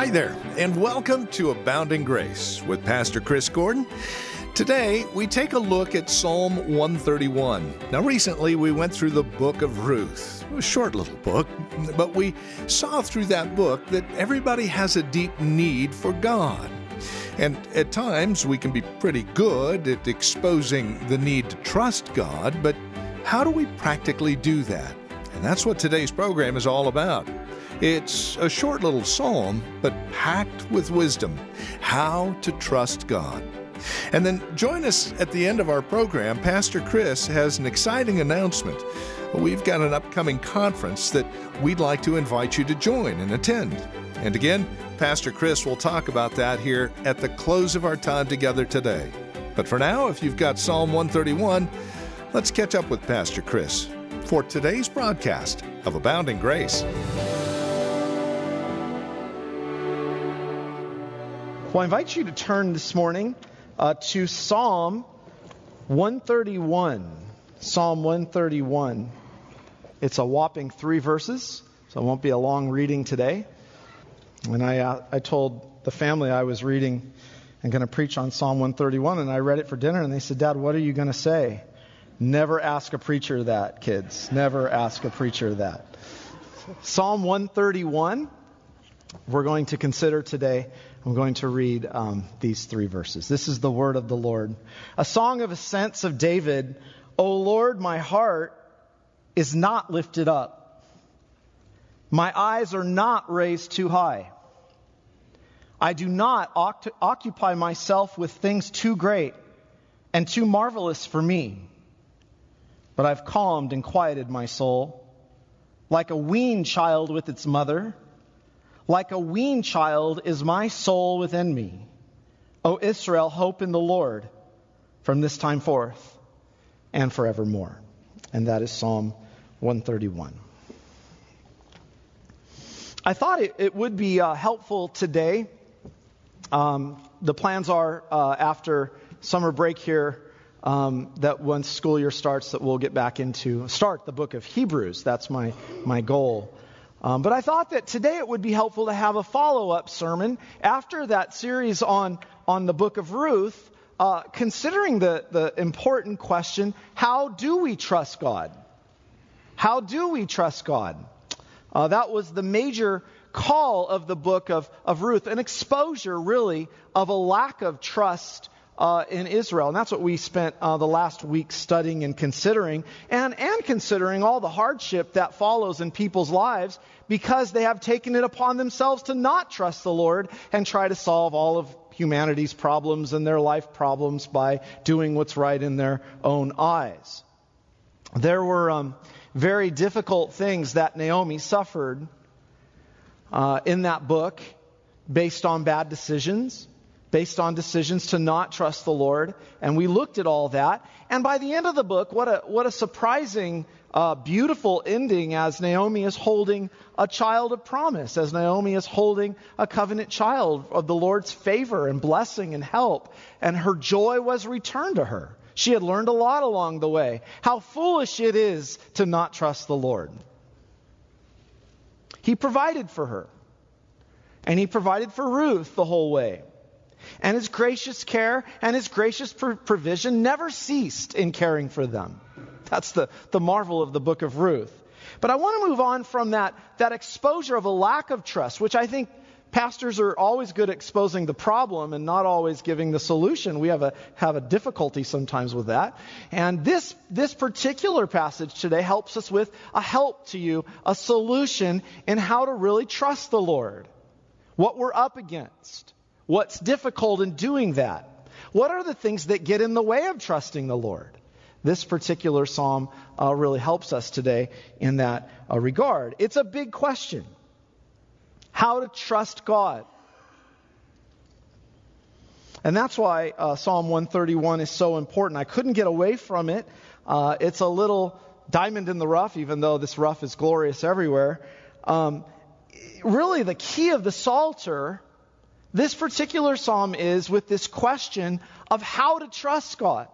Hi there, and welcome to Abounding Grace with Pastor Chris Gordon. Today, we take a look at Psalm 131. Now, recently, we went through the book of Ruth. A short little book, but we saw through that book that everybody has a deep need for God. And at times, we can be pretty good at exposing the need to trust God, but how do we practically do that? And that's what today's program is all about. It's a short little psalm, but packed with wisdom, how to trust God. And then join us at the end of our program. Pastor Chris has an exciting announcement. We've got an upcoming conference that we'd like to invite you to join and attend. And again, Pastor Chris will talk about that here at the close of our time together today. But for now, if you've got Psalm 131, let's catch up with Pastor Chris for today's broadcast of Abounding Grace. Well, I invite you to turn this morning to Psalm 131. Psalm 131. It's a whopping 3 verses, so it won't be a long reading today. And I told the family I was reading and going to preach on Psalm 131, and I read it for dinner, and they said, "Dad, what are you going to say?" Never ask a preacher that, kids. Never ask a preacher that. Psalm 131, we're going to consider today. I'm going to read these 3 verses. This is the word of the Lord. A song of ascents of David. O Lord, my heart is not lifted up. My eyes are not raised too high. I do not occupy myself with things too great and too marvelous for me. But I've calmed and quieted my soul, like a weaned child with its mother. Like a weaned child is my soul within me. O Israel, hope in the Lord from this time forth and forevermore. And that is Psalm 131. I thought it would be helpful today. The plans are after summer break here that once school year starts that we'll get back into start the book of Hebrews. That's my goal. But I thought that today it would be helpful to have a follow-up sermon after that series on the book of Ruth, considering the important question, how do we trust God? How do we trust God? That was the major call of the book of Ruth, an exposure really of a lack of trust in Israel. And that's what we spent the last week studying and considering, and considering all the hardship that follows in people's lives because they have taken it upon themselves to not trust the Lord and try to solve all of humanity's problems and their life problems by doing what's right in their own eyes. There were very difficult things that Naomi suffered in that book based on bad decisions, based on decisions to not trust the Lord. And we looked at all that. And by the end of the book, what a surprising, beautiful ending as Naomi is holding a child of promise, as Naomi is holding a covenant child of the Lord's favor and blessing and help. And her joy was returned to her. She had learned a lot along the way. How foolish it is to not trust the Lord. He provided for her. And He provided for Ruth the whole way. And His gracious care and His gracious provision never ceased in caring for them. That's the marvel of the book of Ruth. But I want to move on from that exposure of a lack of trust, which I think pastors are always good at exposing the problem and not always giving the solution. We have a difficulty sometimes with that. And this particular passage today helps us with a help to you, a solution in how to really trust the Lord. What we're up against. What's difficult in doing that? What are the things that get in the way of trusting the Lord? This particular psalm really helps us today in that regard. It's a big question. How to trust God. And that's why Psalm 131 is so important. I couldn't get away from it. It's a little diamond in the rough, even though this rough is glorious everywhere. Really, the key of the Psalter, this particular psalm is with this question of how to trust God.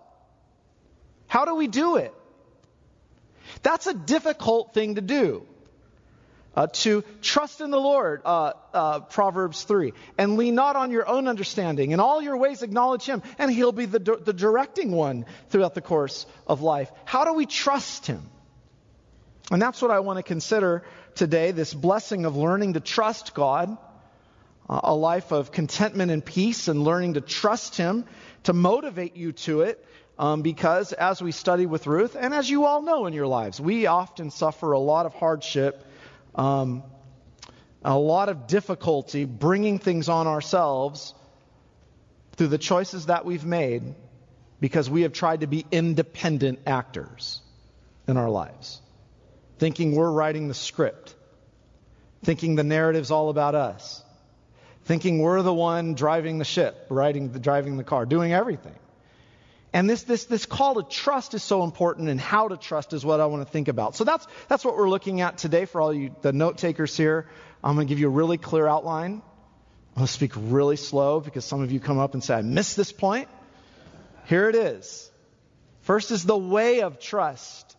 How do we do it? That's a difficult thing to do. To trust in the Lord, Proverbs 3, and lean not on your own understanding. In all your ways acknowledge Him, and He'll be the directing one throughout the course of life. How do we trust Him? And that's what I want to consider today, this blessing of learning to trust God, a life of contentment and peace, and learning to trust Him, to motivate you to it. Because as we study with Ruth, and as you all know in your lives, we often suffer a lot of hardship, a lot of difficulty bringing things on ourselves through the choices that we've made because we have tried to be independent actors in our lives. Thinking we're writing the script. Thinking the narrative's all about us. Thinking we're the one driving the ship, driving the car, doing everything. And this call to trust is so important, and how to trust is what I want to think about. So that's what we're looking at today for all you, the note takers here. I'm going to give you a really clear outline. I'm going to speak really slow because some of you come up and say, I missed this point. Here it is. First is the way of trust.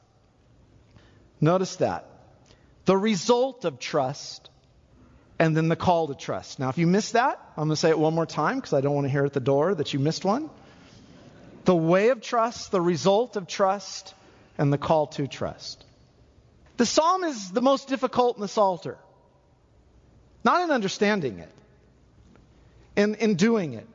Notice that. The result of trust, and then the call to trust. Now, if you missed that, I'm going to say it one more time because I don't want to hear at the door that you missed one. The way of trust, the result of trust, and the call to trust. The psalm is the most difficult in the Psalter. Not in understanding it, in doing it.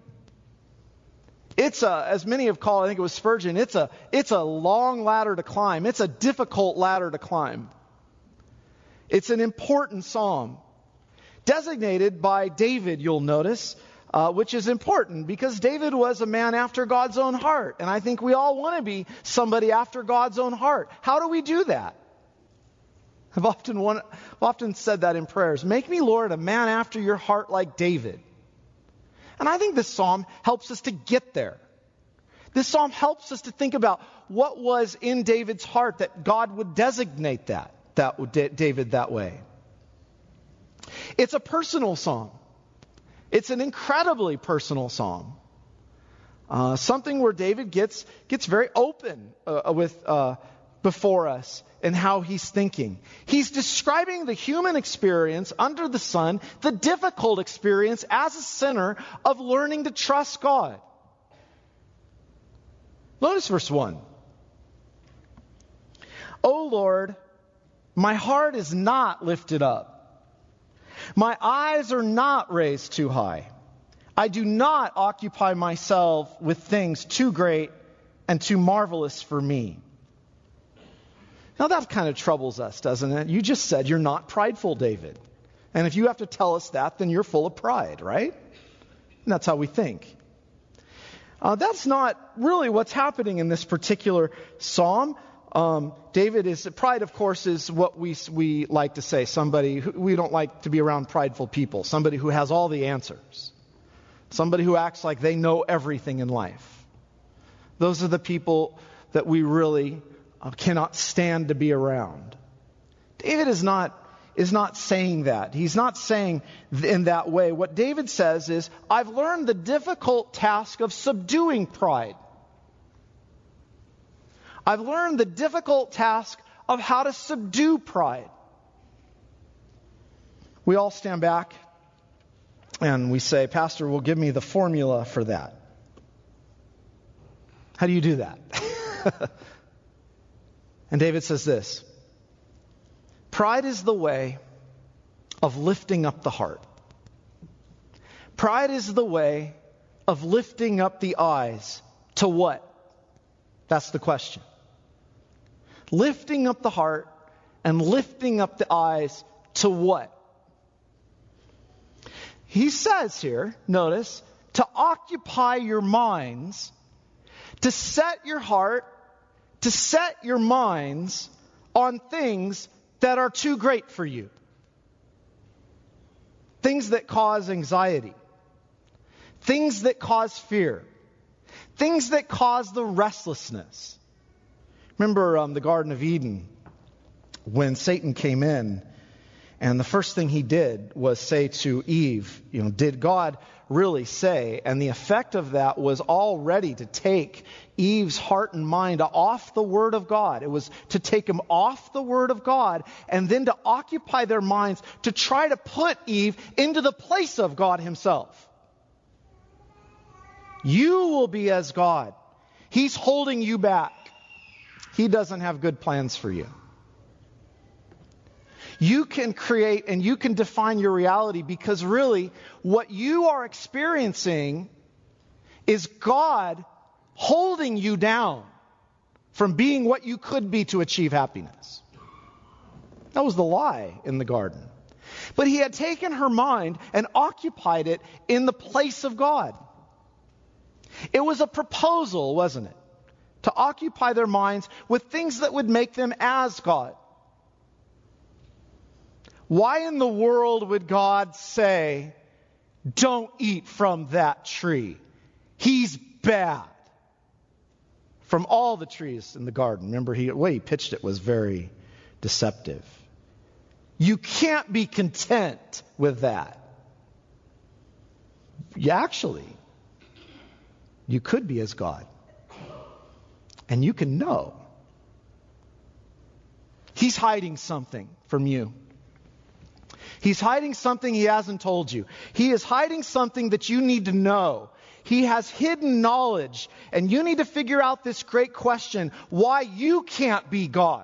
It's as many have called, I think it was Spurgeon, it's a long ladder to climb. It's a difficult ladder to climb. It's an important psalm. Designated by David, you'll notice, which is important because David was a man after God's own heart. And I think we all want to be somebody after God's own heart. How do we do that? I've often said that in prayers. Make me, Lord, a man after your heart like David. And I think this psalm helps us to get there. This psalm helps us to think about what was in David's heart that God would designate David that way. It's a personal psalm. It's an incredibly personal psalm. Something where David gets very open before us in how he's thinking. He's describing the human experience under the sun, the difficult experience as a sinner of learning to trust God. Notice verse 1. O Lord, my heart is not lifted up. My eyes are not raised too high. I do not occupy myself with things too great and too marvelous for me. Now that kind of troubles us, doesn't it? You just said you're not prideful, David. And if you have to tell us that, then you're full of pride, right? And that's how we think. That's not really what's happening in this particular psalm. Pride, of course, is what we like to say. We don't like to be around prideful people. Somebody who has all the answers. Somebody who acts like they know everything in life. Those are the people that we really cannot stand to be around. David is not saying that. He's not saying in that way. What David says is, I've learned the difficult task of subduing pride. I've learned the difficult task of how to subdue pride. We all stand back and we say, Pastor, will give me the formula for that. How do you do that? And David says this: pride is the way of lifting up the heart. Pride is the way of lifting up the eyes to what? That's the question. Lifting up the heart and lifting up the eyes to what? He says here, notice, to occupy your minds, to set your heart, to set your minds on things that are too great for you. Things that cause anxiety. Things that cause fear. Things that cause the restlessness. Remember the Garden of Eden when Satan came in And the first thing he did was say to Eve, did God really say? And the effect of that was already to take Eve's heart and mind off the Word of God. It was to take them off the Word of God and then to occupy their minds to try to put Eve into the place of God himself. You will be as God. He's holding you back. He doesn't have good plans for you. You can create and you can define your reality, because really what you are experiencing is God holding you down from being what you could be to achieve happiness. That was the lie in the garden. But he had taken her mind and occupied it in the place of God. It was a proposal, wasn't it? To occupy their minds with things that would make them as God. Why in the world would God say, don't eat from that tree? He's bad. From all the trees in the garden. Remember, the way he pitched it was very deceptive. You can't be content with that. You could be as God. And you can know. He's hiding something from you. He's hiding something he hasn't told you. He is hiding something that you need to know. He has hidden knowledge. And you need to figure out this great question, why you can't be God.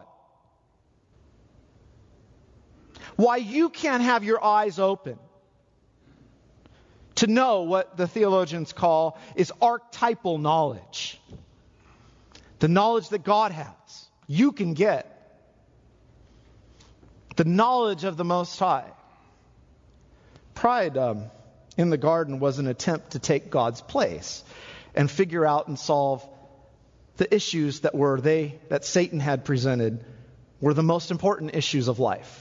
Why you can't have your eyes open to know what the theologians call is archetypal knowledge. The knowledge that God has, you can get. The knowledge of the Most High. Pride in the garden was an attempt to take God's place and figure out and solve the issues that Satan had presented were the most important issues of life.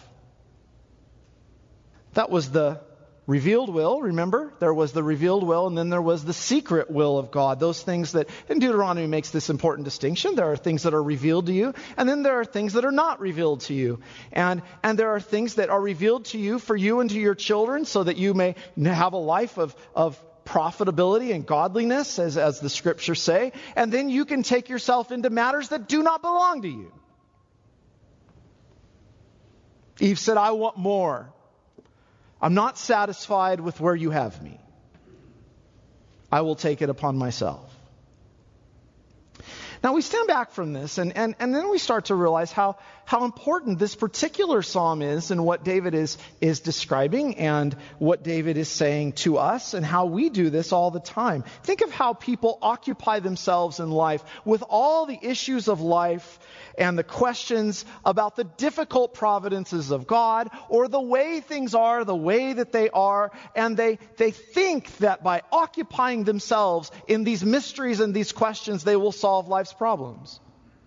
That was the revealed will, remember? There was the revealed will, and then there was the secret will of God. Those things that, and Deuteronomy makes this important distinction. There are things that are revealed to you, and then there are things that are not revealed to you. And there are things that are revealed to you for you and to your children so that you may have a life of profitability and godliness, as the scriptures say. And then you can take yourself into matters that do not belong to you. Eve said, I want more. I'm not satisfied with where you have me. I will take it upon myself. Now we stand back from this and then we start to realize how important this particular psalm is and what David is describing and what David is saying to us and how we do this all the time. Think of how people occupy themselves in life with all the issues of life and the questions about the difficult providences of God or the way things are, the way that they are, and they think that by occupying themselves in these mysteries and these questions, they will solve life's problems.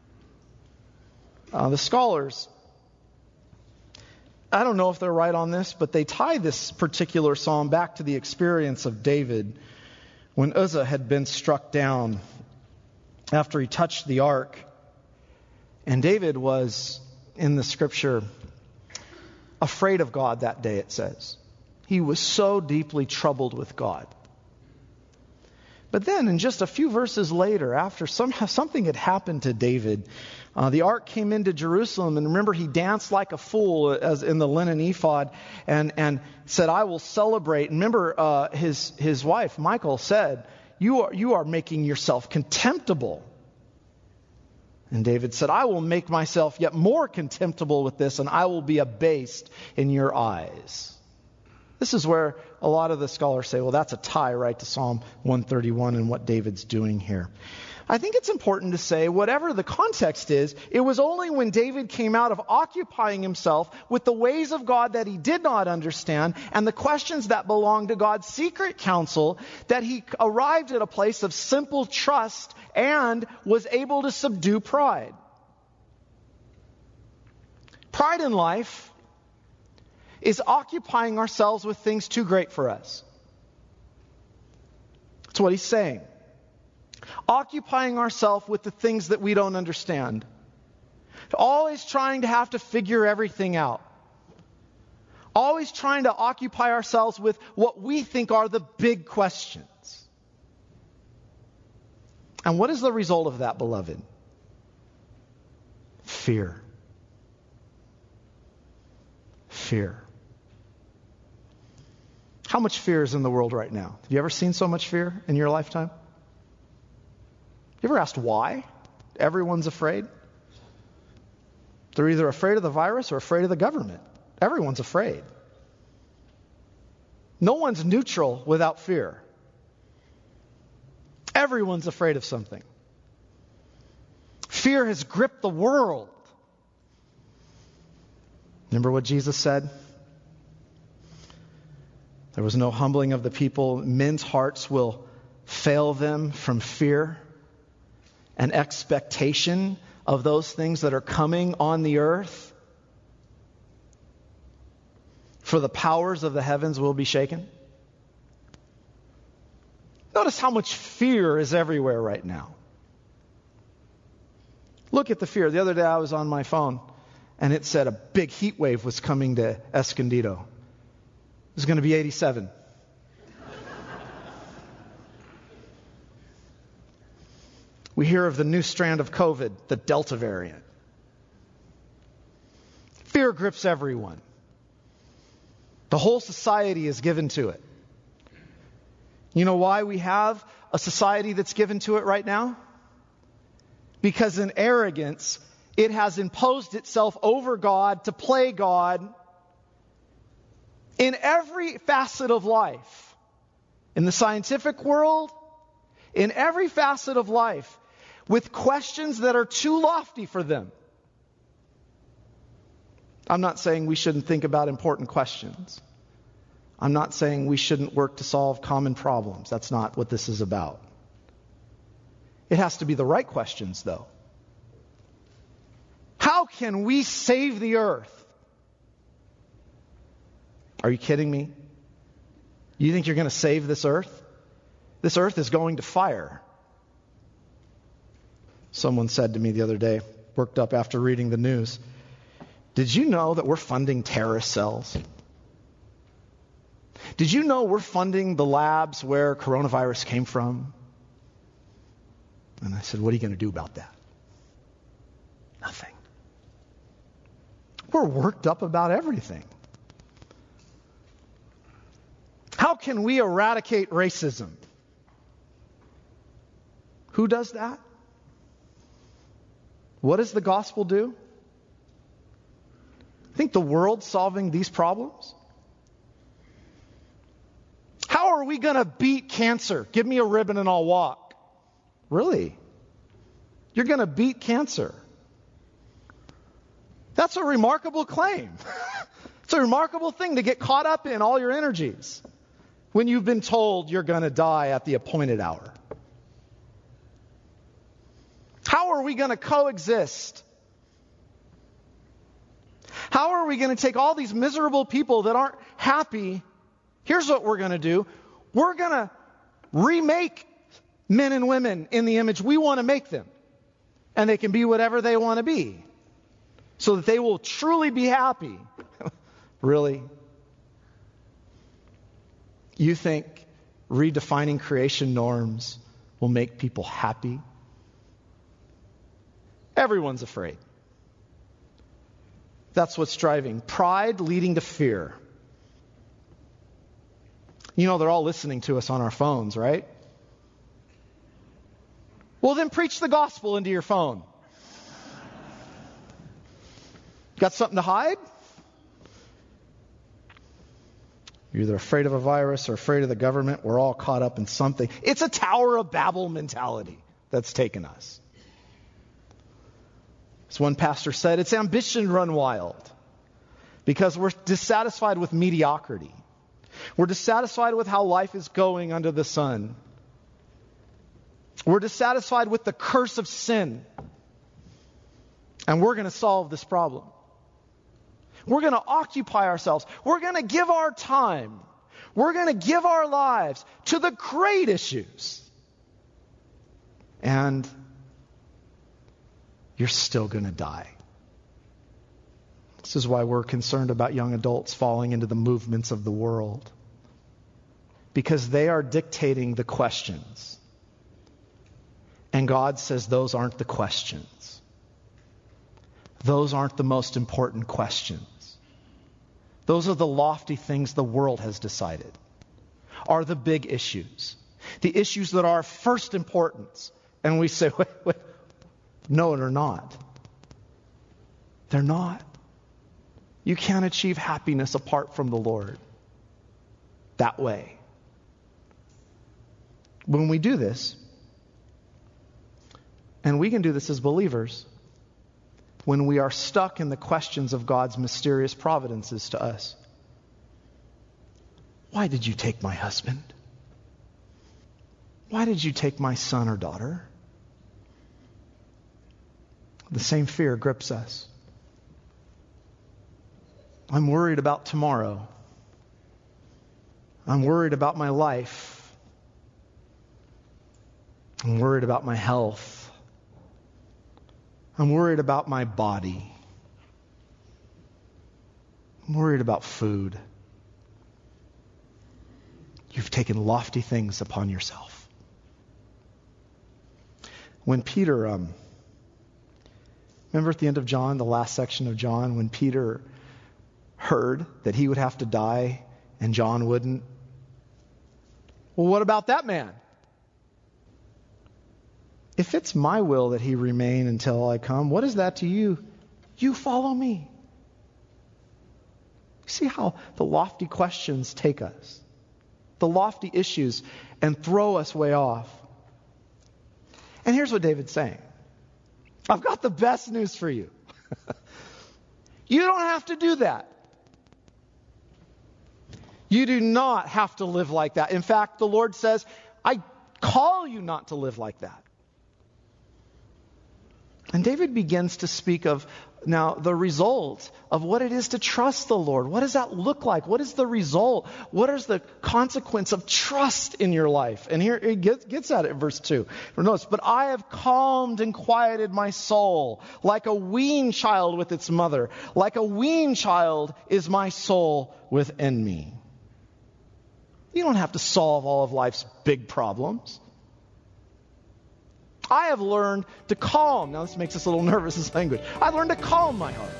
The scholars, I don't know if they're right on this, but they tie this particular psalm back to the experience of David when Uzzah had been struck down after he touched the ark. And David was, in the scripture, afraid of God that day, it says. He was so deeply troubled with God. But then, in just a few verses later, after something had happened to David, the ark came into Jerusalem, and remember, he danced like a fool as in the linen ephod, and said, "I will celebrate." And remember, his wife Michal said, "You are making yourself contemptible." And David said, "I will make myself yet more contemptible with this, and I will be abased in your eyes." This is where a lot of the scholars say, well, that's a tie right to Psalm 131 and what David's doing here. I think it's important to say, whatever the context is, it was only when David came out of occupying himself with the ways of God that he did not understand and the questions that belonged to God's secret counsel that he arrived at a place of simple trust and was able to subdue pride. Pride in life is occupying ourselves with things too great for us. That's what he's saying. Occupying ourselves with the things that we don't understand. Always trying to have to figure everything out. Always trying to occupy ourselves with what we think are the big questions. And what is the result of that, beloved? Fear. Fear. How much fear is in the world right now? Have you ever seen so much fear in your lifetime? You ever asked why everyone's afraid? They're either afraid of the virus or afraid of the government. Everyone's afraid. No one's neutral without fear. Everyone's afraid of something. Fear has gripped the world. Remember what Jesus said? There was no humbling of the people. Men's hearts will fail them from fear and expectation of those things that are coming on the earth. For the powers of the heavens will be shaken. Notice how much fear is everywhere right now. Look at the fear. The other day I was on my phone and it said a big heat wave was coming to Escondido. It was going to be 87. We hear of the new strand of COVID, the Delta variant. Fear grips everyone. The whole society is given to it. You know why we have a society that's given to it right now? Because in arrogance, it has imposed itself over God to play God in every facet of life. In the scientific world, in every facet of life, with questions that are too lofty for them. I'm not saying we shouldn't think about important questions. I'm not saying we shouldn't work to solve common problems. That's not what this is about. It has to be the right questions, though. How can we save the earth? Are you kidding me? You think you're going to save this earth? This earth is going to fire. Someone said to me the other day, worked up after reading the news, did you know that we're funding terrorist cells? Did you know we're funding the labs where coronavirus came from? And I said, what are you going to do about that? Nothing. We're worked up about everything. How can we eradicate racism? Who does that? What does the gospel do? Think the world's solving these problems? How are we going to beat cancer? Give me a ribbon and I'll walk. Really? You're going to beat cancer? That's a remarkable claim. It's a remarkable thing to get caught up in all your energies when you've been told you're going to die at the appointed hour. How are we going to coexist? How are we going to take all these miserable people that aren't happy? Here's what we're going to do. We're going to remake men and women in the image we want to make them. And they can be whatever they want to be. So that they will truly be happy. Really? You think redefining creation norms will make people happy? Everyone's afraid. That's what's driving. Pride leading to fear. You know, they're all listening to us on our phones, right? Well, then preach the gospel into your phone. Got something to hide? You're either afraid of a virus or afraid of the government. We're all caught up in something. It's a Tower of Babel mentality that's taken us. As one pastor said, it's ambition run wild. Because we're dissatisfied with mediocrity. We're dissatisfied with how life is going under the sun. We're dissatisfied with the curse of sin. And we're going to solve this problem. We're going to occupy ourselves. We're going to give our time. We're going to give our lives to the great issues. And you're still going to die. This is why we're concerned about young adults falling into the movements of the world, because they are dictating the questions. And God says those aren't the questions. Those aren't the most important questions. Those are the lofty things the world has decided, are the big issues, the issues that are first importance. And we say, wait, no, they're not. They're not. You can't achieve happiness apart from the Lord that way. When we do this, and we can do this as believers, when we are stuck in the questions of God's mysterious providences to us. Why did you take my husband? Why did you take my son or daughter? The same fear grips us. I'm worried about tomorrow. I'm worried about my life. I'm worried about my health. I'm worried about my body. I'm worried about food. You've taken lofty things upon yourself. When Peter, remember at the end of John, the last section of John, when Peter heard that he would have to die and John wouldn't? Well, what about that man? If it's my will that he remain until I come, what is that to you? You follow me. See how the lofty questions take us, the lofty issues, and throw us way off. And here's what David's saying. I've got the best news for you. You don't have to do that. You do not have to live like that. In fact, the Lord says, I call you not to live like that. And David begins to speak of now the result of what it is to trust the Lord. What does that look like? What is the result? What is the consequence of trust in your life? And here it gets at it in verse 2. Notice, but I have calmed and quieted my soul like a weaned child with its mother. Like a weaned child is my soul within me. You don't have to solve all of life's big problems. I have learned to calm. Now this makes us a little nervous, this language. I've learned to calm my heart.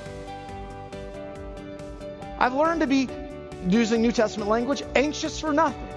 I've learned to be, using New Testament language, anxious for nothing.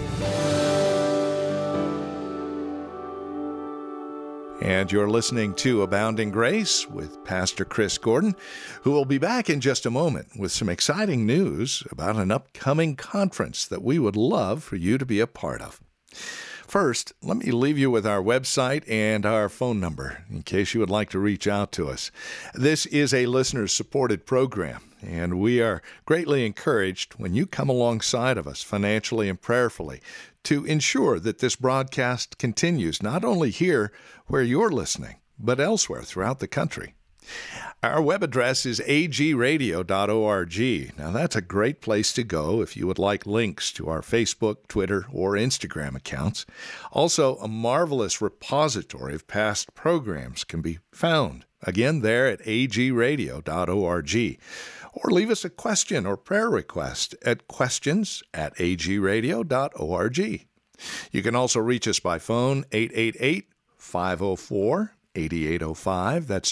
And you're listening to Abounding Grace with Pastor Chris Gordon, who will be back in just a moment with some exciting news about an upcoming conference that we would love for you to be a part of. First, let me leave you with our website and our phone number in case you would like to reach out to us. This is a listener-supported program, and we are greatly encouraged when you come alongside of us financially and prayerfully to ensure that this broadcast continues not only here where you're listening, but elsewhere throughout the country. Our web address is agradio.org. Now, that's a great place to go if you would like links to our Facebook, Twitter, or Instagram accounts. Also, a marvelous repository of past programs can be found, again, there at agradio.org. Or leave us a question or prayer request at questions@agradio.org. You can also reach us by phone, 888-504-8805. 8805. That's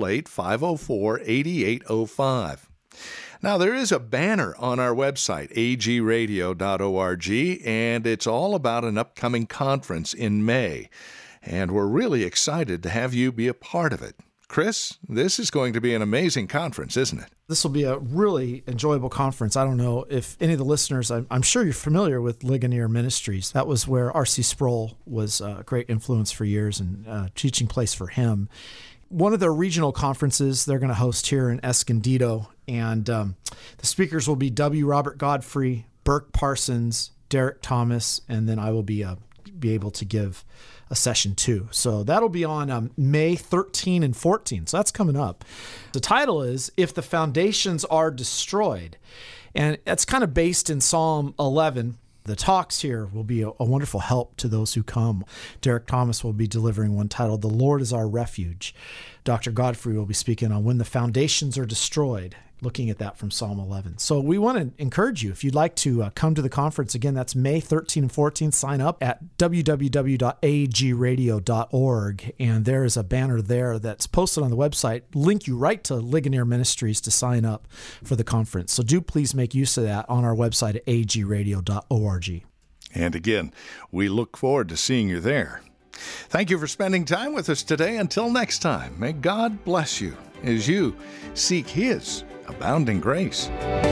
888-504-8805. Now, there is a banner on our website, agradio.org, and it's all about an upcoming conference in May. And we're really excited to have you be a part of it. Chris, this is going to be an amazing conference, isn't it? This will be a really enjoyable conference. I don't know if any of the listeners, I'm sure you're familiar with Ligonier Ministries. That was where R.C. Sproul was a great influence for years and teaching place for him. One of their regional conferences they're going to host here in Escondido, and the speakers will be W. Robert Godfrey, Burke Parsons, Derek Thomas, and then I will be able to give a session 2. So that'll be on May 13 and 14. So that's coming up. The title is If the Foundations Are Destroyed. And it's kind of based in Psalm 11. The talks here will be a wonderful help to those who come. Derek Thomas will be delivering one titled, The Lord is Our Refuge. Dr. Godfrey will be speaking on when the foundations are destroyed, looking at that from Psalm 11. So we want to encourage you, if you'd like to come to the conference, again, that's May 13 and 14. Sign up at www.agradio.org, and there is a banner there that's posted on the website, link you right to Ligonier Ministries to sign up for the conference. So do please make use of that on our website at agradio.org. And again, we look forward to seeing you there. Thank you for spending time with us today. Until next time, may God bless you as you seek His abounding grace.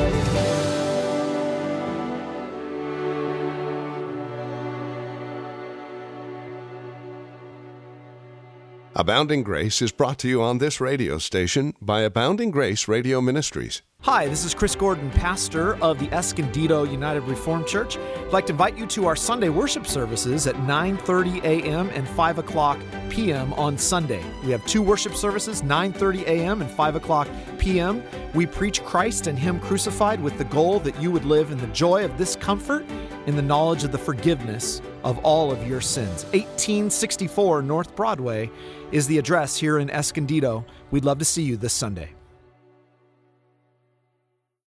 Abounding Grace is brought to you on this radio station by Abounding Grace Radio Ministries. Hi, this is Chris Gordon, pastor of the Escondido United Reformed Church. I'd like to invite you to our Sunday worship services at 9:30 a.m. and 5 o'clock p.m. on Sunday. We have two worship services, 9:30 a.m. and 5 o'clock p.m. We preach Christ and Him crucified with the goal that you would live in the joy of this comfort, in the knowledge of the forgiveness of all of your sins. 1864 North Broadway is the address here in Escondido. We'd love to see you this Sunday.